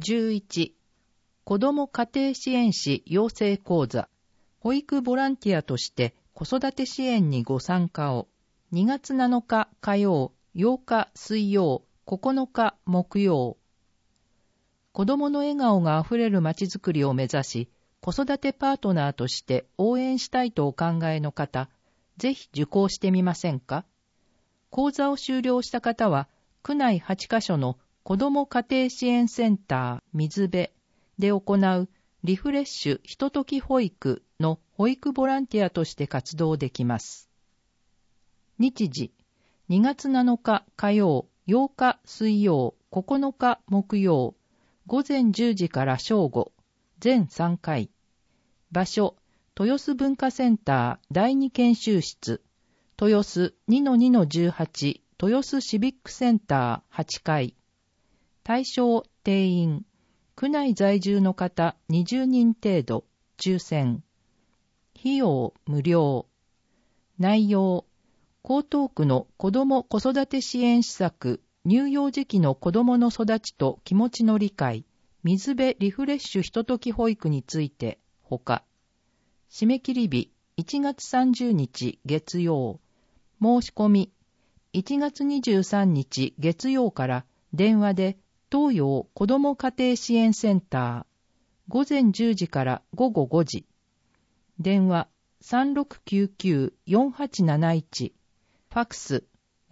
11、子ども家庭支援士養成講座、保育ボランティアとして子育て支援にご参加を、2月7日火曜、8日水曜、9日木曜。子どもの笑顔があふれるまちづくりを目指し、子育てパートナーとして応援したいとお考えの方、ぜひ受講してみませんか？講座を修了した方は、区内8カ所の子ども家庭支援センター水辺で行うリフレッシュひととき保育の保育ボランティアとして活動できます。日時、2月7日火曜、8日水曜、9日木曜、午前10時から正午、全3回。場所、豊洲文化センター第2研修室、豊洲 2-2-18 豊洲シビックセンター8階。対象定員、区内在住の方20人程度、抽選。費用無料。内容、江東区の子ども子育て支援施策、乳幼児期の子どもの育ちと気持ちの理解、水辺リフレッシュひととき保育について、ほか。締め切り日、1月30日月曜。申し込み、1月23日月曜から電話で東洋子ども家庭支援センター、午前10時から午後5時。電話 3699-4871、ファックス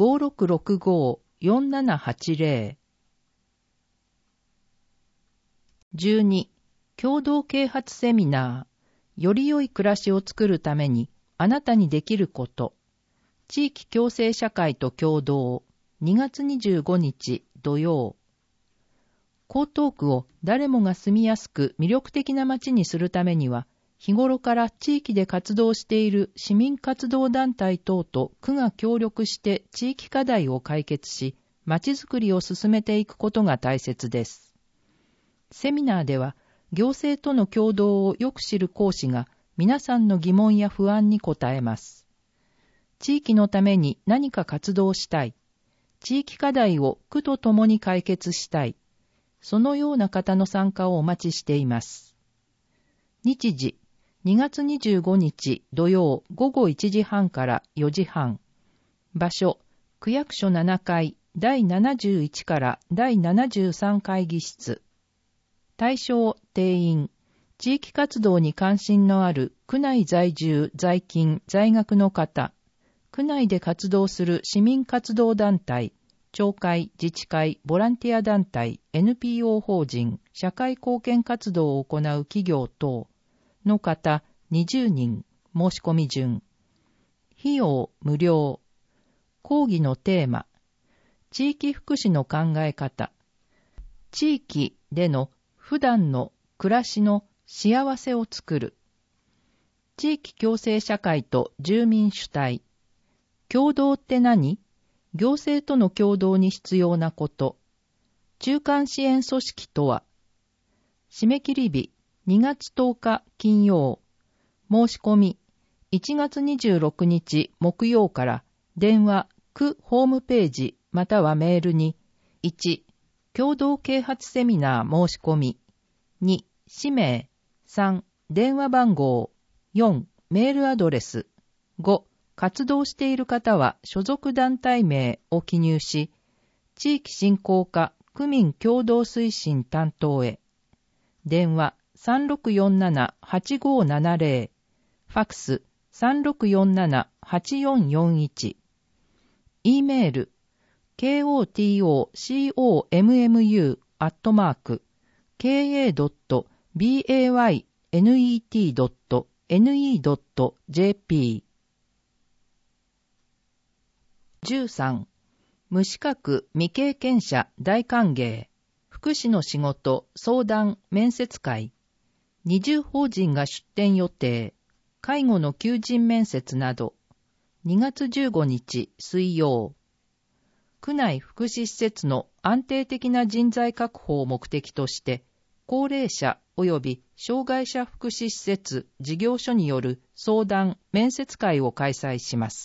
5665-4780。12、共同啓発セミナー。より良い暮らしを作るためにあなたにできること。地域共生社会と共同。2月25日土曜。江東区を誰もが住みやすく魅力的な街にするためには、日頃から地域で活動している市民活動団体等と区が協力して地域課題を解決し、街づくりを進めていくことが大切です。セミナーでは、行政との協働をよく知る講師が皆さんの疑問や不安に答えます。地域のために何か活動したい。地域課題を区と共に解決したい。そのような方の参加をお待ちしています。日時、2月25日土曜午後1時半から4時半。場所、区役所7階第71から第73会議室。対象定員、地域活動に関心のある区内在住、在勤、在学の方、区内で活動する市民活動団体、町会、自治会、ボランティア団体、NPO 法人、社会貢献活動を行う企業等の方20人、申し込み順。費用無料。講義のテーマ、地域福祉の考え方、地域での普段の暮らしの幸せを作る。地域共生社会と住民主体。共同って何？行政との共同に必要なこと。中間支援組織とは。締め切り日2月10日金曜。申し込み1月26日木曜から電話、区ホームページまたはメールに1、共同啓発セミナー申し込み。2、氏名。3、電話番号。4、メールアドレス。5、活動している方は所属団体名を記入し、地域振興課区民共同推進担当へ。電話 3647-8570。ファックス 3647-8441。E メールkoto.ka.baynet.ne.jp。 13. 無資格未経験者大歓迎。福祉の仕事相談面接会。20法人が出展予定。介護の求人面接など。2月15日水曜。区内福祉施設の安定的な人材確保を目的として、高齢者及び障害者福祉施設事業所による相談・面接会を開催します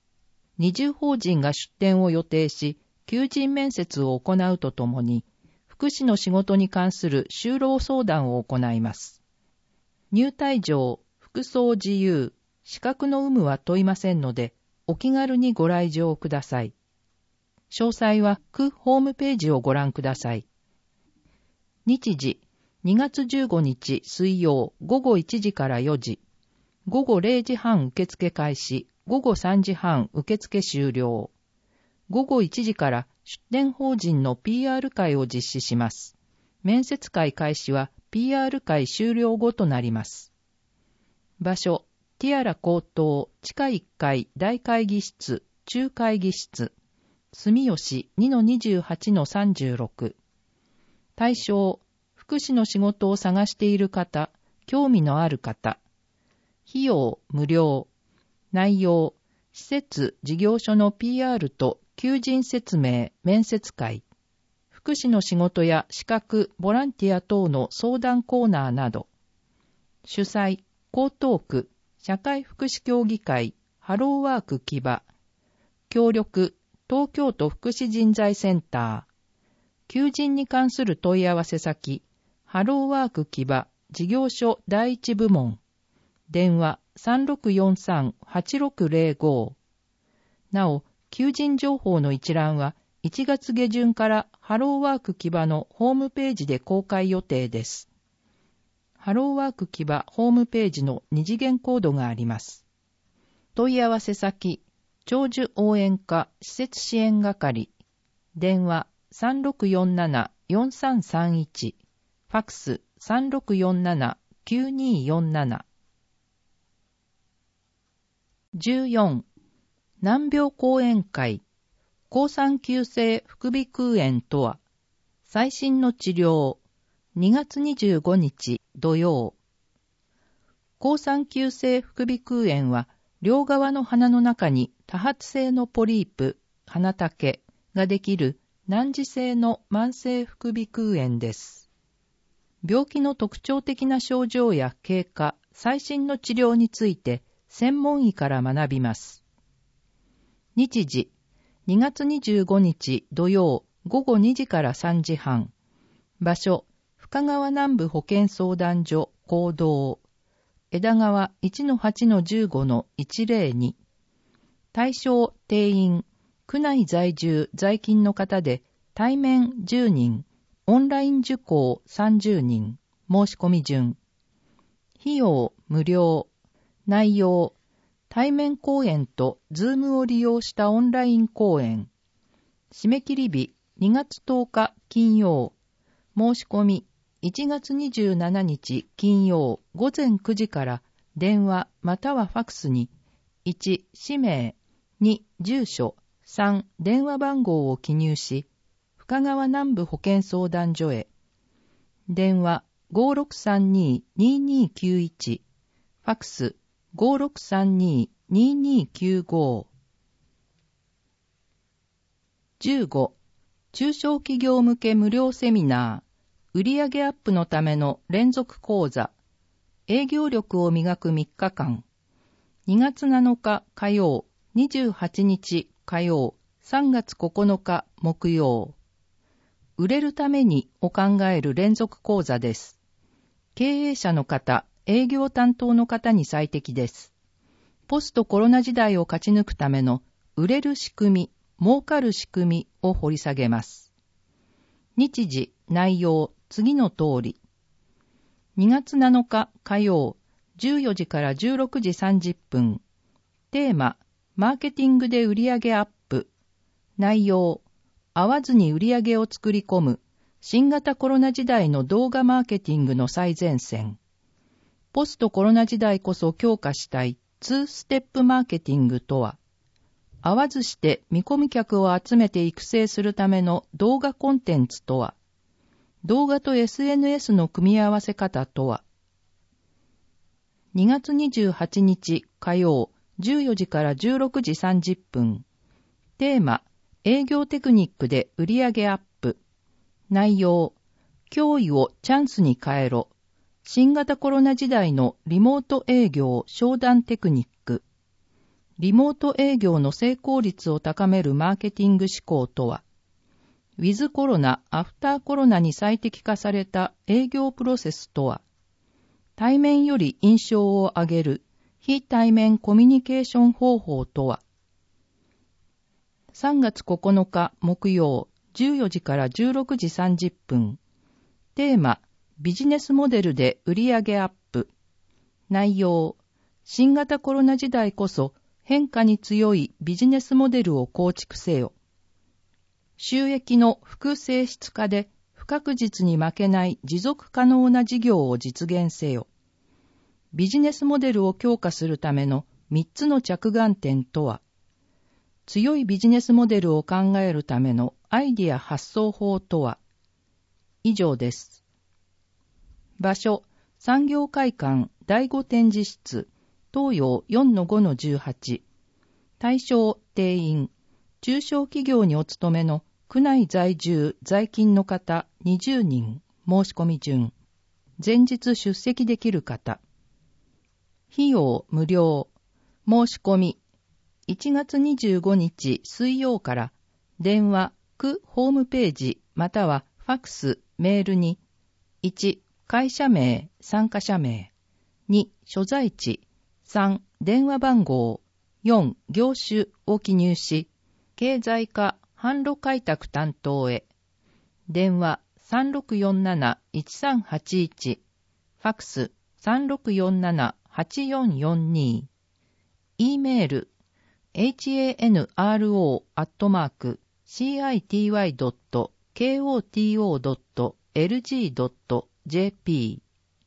。20法人が出展を予定し、求人面接を行うとともに、 福祉の仕事に関する就労相談を行います。入退場、服装自由、資格の有無は問いませんので、お気軽にご来場ください。詳細は区ホームページをご覧ください。日時、2月15日水曜午後1時から4時、午後0時半受付開始、午後3時半受付終了。午後1時から出展法人の PR 会を実施します。面接会開始は PR 会終了後となります。場所、ティアラ高等地下1階大会議室、中会議室、住吉 2-28-36。対象、福祉の仕事を探している方、興味のある方。費用無料。内容、施設事業所の PR と求人説明、面接会。福祉の仕事や資格、ボランティア等の相談コーナーなど。主催、江東区社会福祉協議会ハローワーク木場。協力、東京都福祉人材センター。求人に関する問い合わせ先、ハローワーク木場事業所第一部門。電話 3643-8605。なお、求人情報の一覧は1月下旬からハローワーク木場のホームページで公開予定です。ハローワーク木場ホームページの二次元コードがあります。問い合わせ先、長寿応援課施設支援係。電話 3647-4331。ファックス 3647-9247。14. 難病講演会。好酸球性副鼻腔炎とは、最新の治療。2月25日土曜。好酸球性副鼻腔炎は、両側の鼻の中に多発性のポリープ、鼻竹ができる難治性の慢性副鼻腔炎です。病気の特徴的な症状や経過、最新の治療について専門医から学びます。日時、2月25日土曜午後2時から3時半。場所、深川南部保健相談所講堂。枝川 1-8-15-102。対象定員、区内在住在勤の方で対面10人、オンライン受講30人、申し込み順。費用無料。内容、対面講演とズームを利用したオンライン講演。締め切り日2月10日金曜。申し込み1月27日金曜午前9時から電話またはファクスに1、氏名、2、住所、3、電話番号を記入し、深川南部保健相談所へ。電話 5632-2291、ファクス 5632-2295。15. 中小企業向け無料セミナー。売上アップのための連続講座。営業力を磨く3日間。2月7日火曜、28日火曜、3月9日木曜。売れるためにを考える連続講座です。経営者の方、営業担当の方に最適です。ポストコロナ時代を勝ち抜くための売れる仕組み、儲かる仕組みを掘り下げます。日時、内容、次の通り。2月7日火曜、14時から16時30分。テーマ、マーケティングで売上アップ。内容、会わずに売上を作り込む、新型コロナ時代の動画マーケティングの最前線。ポストコロナ時代こそ強化したい2ステップマーケティングとは、会わずして見込み客を集めて育成するための動画コンテンツとは、動画と SNS の組み合わせ方とは。2月28日火曜14時から16時30分。テーマ、営業テクニックで売上アップ。内容、脅威をチャンスに変えろ。新型コロナ時代のリモート営業商談テクニック。リモート営業の成功率を高めるマーケティング思考とは、 ウィズコロナ、アフターコロナに最適化された営業プロセスとは、対面より印象を上げる非対面コミュニケーション方法とは。3月9日木曜14時から16時30分。テーマ、ビジネスモデルで売上アップ。内容、新型コロナ時代こそ変化に強いビジネスモデルを構築せよ。収益の複性質化で不確実に負けない持続可能な事業を実現せよ。ビジネスモデルを強化するための3つの着眼点とは、強いビジネスモデルを考えるためのアイディア発想法とは。以上です。場所、産業会館第5展示室、東洋 4-5-18。対象、定員、中小企業にお勤めの区内在住在勤の方20人、申し込み順。前日出席できる方。費用無料。申し込み。1月25日水曜から電話、区ホームページまたはファックス、メールに1、会社名、参加者名。2、所在地。3、電話番号。4、業種を記入し、経済課販路開拓担当へ。電話3647-1381。ファックス3647-8442。E メール hanro@city.koto.lg.jp。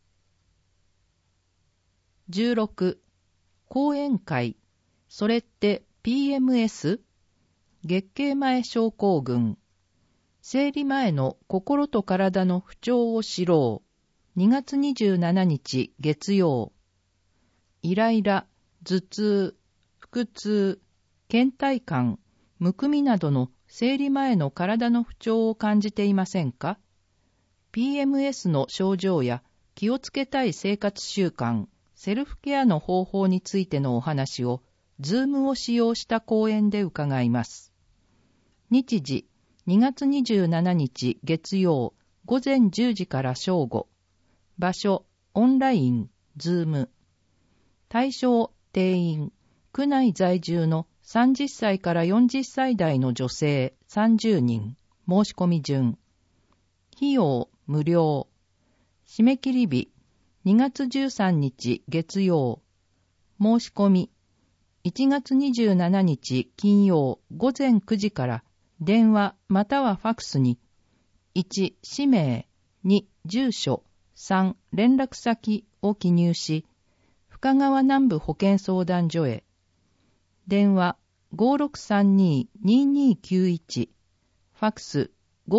16. 講演会。それって PMS？ 月経前症候群。生理前の心と体の不調を知ろう。2月27日月曜。イライラ、頭痛、腹痛、倦怠感、むくみなどの生理前の体の不調を感じていませんか？ PMS の症状や気をつけたい生活習慣、セルフケアの方法についてのお話を、Zoom を使用した講演で伺います。日時、2月27日月曜、午前10時から正午。場所、オンライン、Zoom。対象、定員、区内在住の30歳から40歳代の女性30人、申し込み順。費用、無料。締め切り日、2月13日月曜。申し込み、1月27日金曜午前9時から電話またはファックスに1、氏名、2、住所、3、連絡先を記入し、深川南部保健相談所へ。電話 5632-2291、ファックス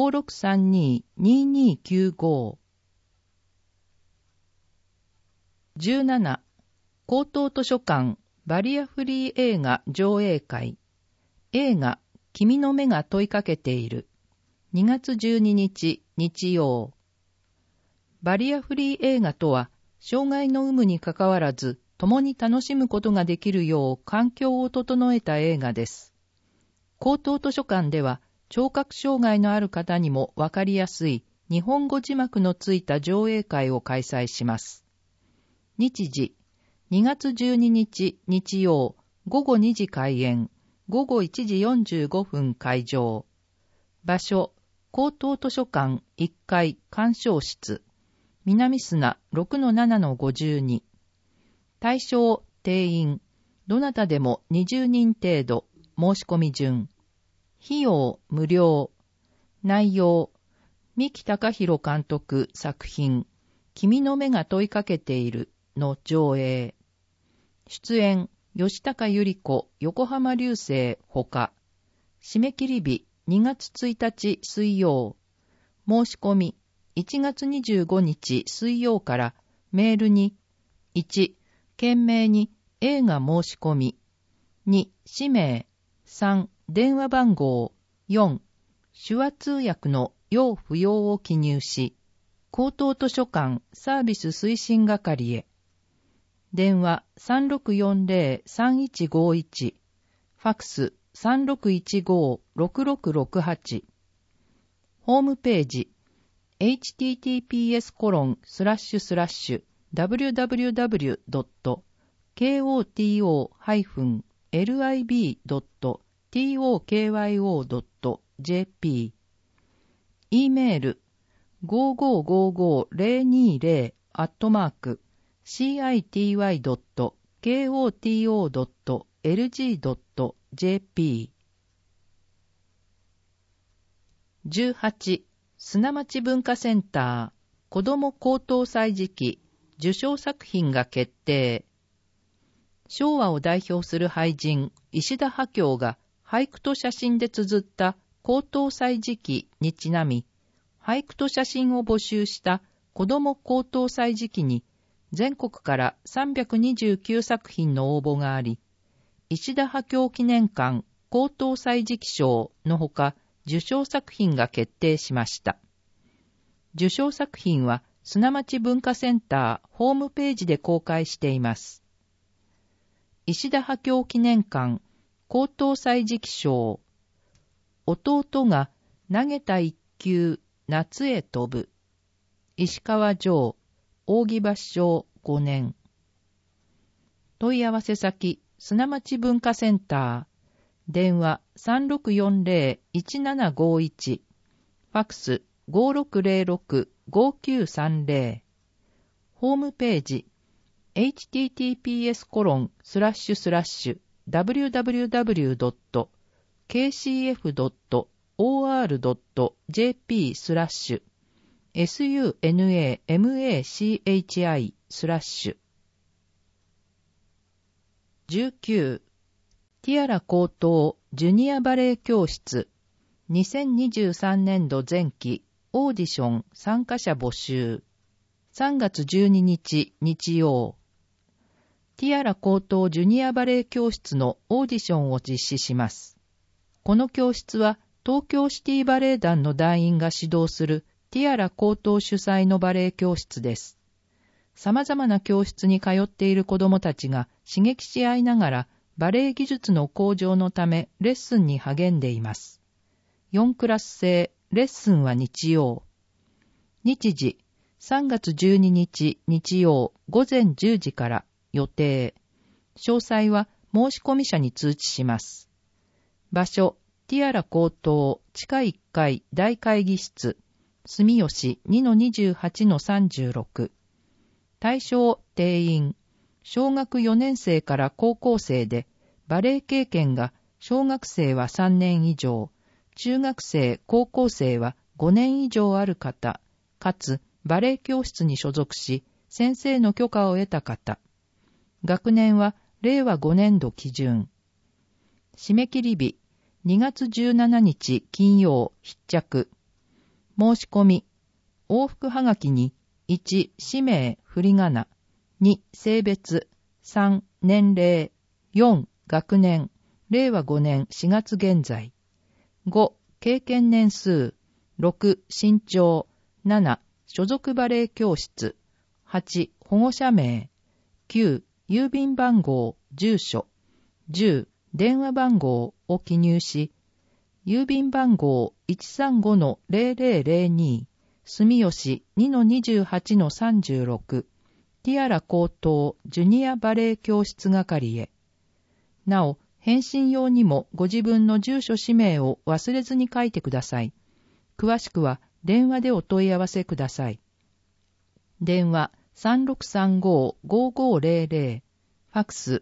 5632-2295。17. 高等図書館バリアフリー映画上映会。映画、君の目が問いかけている。2月12日日曜。バリアフリー映画とは、障害の有無にかかわらず、共に楽しむことができるよう環境を整えた映画です。高等図書館では、聴覚障害のある方にもわかりやすい日本語字幕のついた上映会を開催します。日時、2月12日日曜、午後2時開演、午後1時45分開場。場所、高等図書館1階鑑賞室、南砂 6-7-52。対象、定員、どなたでも20人程度、申し込み順。費用、無料。内容、三木孝弘監督作品、君の目が問いかけているの上映。出演、吉高由里子、横浜流星ほか。締め切り日、2月1日水曜。申し込み、1月25日水曜からメールに、1、懸命に映画申し込み、2、氏名、3、電話番号、4、手話通訳の要不要を記入し、高等図書館サービス推進係へ。電話 3640-3151、ファックス 3615-6668。 ホームページ https://www.koto-lib.tokyo.jp E メール5550-city.koto.lg.jp 18. 砂町文化センター子ども高等祭時期受賞作品が決定。昭和を代表する俳人石田波郷が俳句と写真で綴った高等祭時期にちなみ、俳句と写真を募集した子ども高等祭時期に全国から329作品の応募があり、石田波郷記念館高等祭時期賞のほか受賞作品が決定しました。受賞作品は砂町文化センターホームページで公開しています。石田波郷記念館高等祭時期賞。弟が投げた一球夏へ飛ぶ。石川城扇橋賞5年。問い合わせ先砂町文化センター電話 3640-1751 ファクス 5606-5930 ホームページ https://www.kcf.org.jp/sunamachi/19ティアラ高等ジュニアバレエ教室2023年度前期オーディション参加者募集3月12日日曜ティアラ高等ジュニアバレエ教室のオーディションを実施します。この教室は東京シティバレエ団の団員が指導するティアラ高等主催のバレエ教室です。様々な教室に通っている子どもたちが刺激し合いながらバレエ技術の向上のためレッスンに励んでいます。4クラス制、レッスンは日曜。日時、3月12日日曜午前10時から予定。詳細は申し込み者に通知します。場所、ティアラ高等地下1階大会議室、住吉 2-28-36。対象定員。小学4年生から高校生で、バレエ経験が小学生は3年以上、中学生、高校生は5年以上ある方、かつバレエ教室に所属し、先生の許可を得た方。学年は令和5年度基準。締め切り日、2月17日金曜必着。申し込み、往復はがきに1、氏名、振り仮名。2、性別。3、年齢。4、学年。令和5年4月現在。5、経験年数。6、身長。7、所属バレエ教室。8、保護者名。9、郵便番号、住所。10、電話番号を記入し、郵便番号 135-0002、住吉 2-28-36、ティアラ高等ジュニアバレエ教室係へ。なお、返信用にもご自分の住所氏名を忘れずに書いてください。詳しくは電話でお問い合わせください。電話 3635-5500、ファクス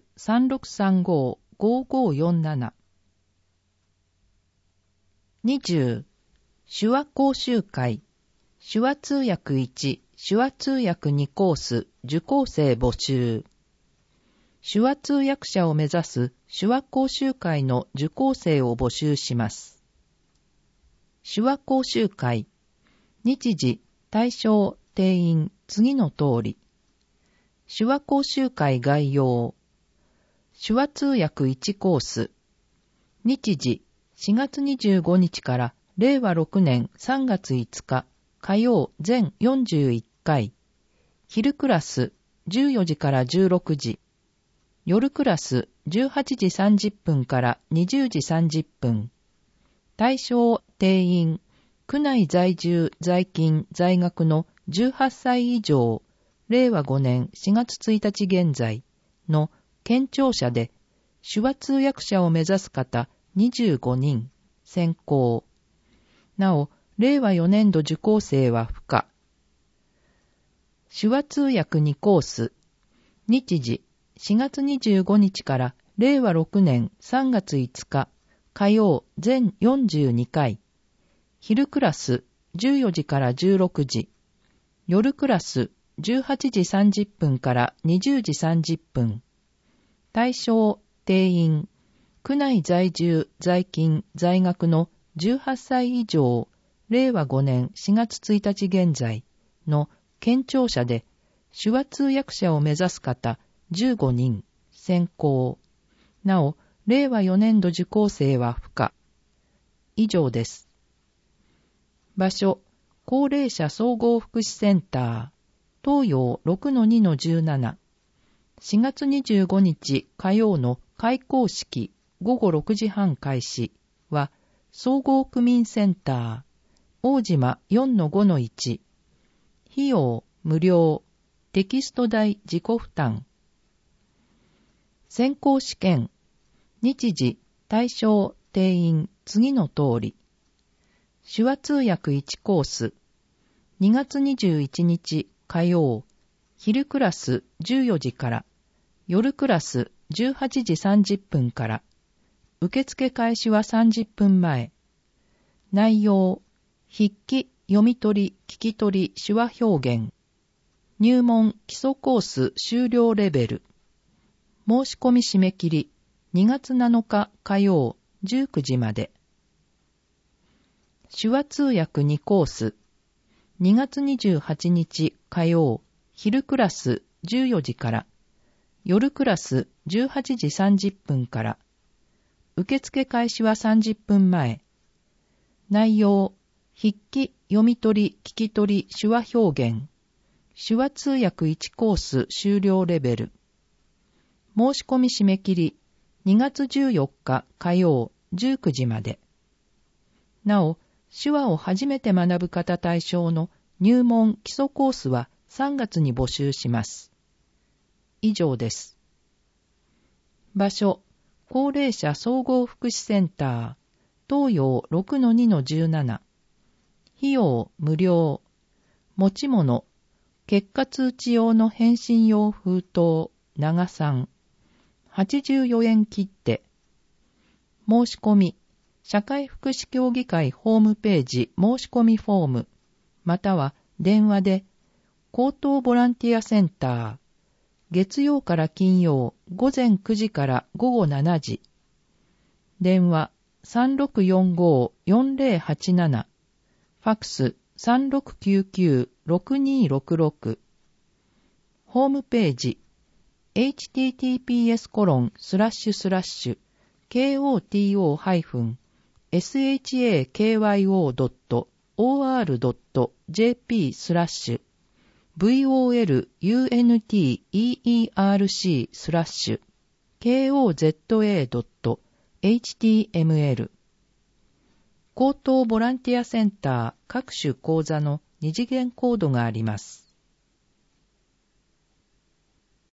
3635-5547。20. 手話講習会手話通訳1、手話通訳2コース受講生募集。手話通訳者を目指す手話講習会の受講生を募集します。手話講習会日時、対象、定員、次の通り。手話講習会概要。手話通訳1コース。日時、4月25日から令和6年3月5日火曜全41回。昼クラス14時から16時。夜クラス18時30分から20時30分。対象定員区内在住、在勤、在学の18歳以上、令和5年4月1日現在の県庁舎で、手話通訳者を目指す方25人、選考。なお、令和4年度受講生は不可。手話通訳2コース。日時、4月25日から令和6年3月5日、火曜全42回。昼クラス14時から16時。夜クラス18時30分から20時30分。対象、定員、区内在住、在勤、在学の18歳以上、令和5年4月1日現在の県庁舎で手話通訳者を目指す方15人、選考。なお、令和4年度受講生は不可。以上です。場所、高齢者総合福祉センター、東洋 6-2-17。4月25日火曜の開講式午後6時半開始は、総合区民センター、大島 4-5-1。費用無料、テキスト代自己負担。選考試験、日時、対象、定員、次の通り。手話通訳1コース、2月21日火曜、昼クラス14時から、夜クラス18時30分から、受付開始は30分前。内容、筆記、読み取り、聞き取り、手話表現。入門、基礎コース修了レベル。申し込み締め切り、2月7日火曜、19時まで。手話通訳2コース、2月28日火曜、昼クラス14時から、夜クラス18時30分から、受付開始は30分前。内容、筆記、読み取り、聞き取り、手話表現。手話通訳1コース修了レベル。申し込み締め切り、2月14日火曜、19時まで。なお、手話を初めて学ぶ方対象の入門基礎コースは3月に募集します。以上です。場所、高齢者総合福祉センター、東洋 6-2-17。費用無料。持ち物、結果通知用の返信用封筒、長3。84円切手。申し込み、社会福祉協議会ホームページ申し込みフォーム、または電話で、高等ボランティアセンター、月曜から金曜午前9時から午後7時。電話3645-4087。ファックス3699-6266。ホームページ https://koteorg.vold.jp/voza.html 高等ボランティアセンター各種講座の二次元コードがあります。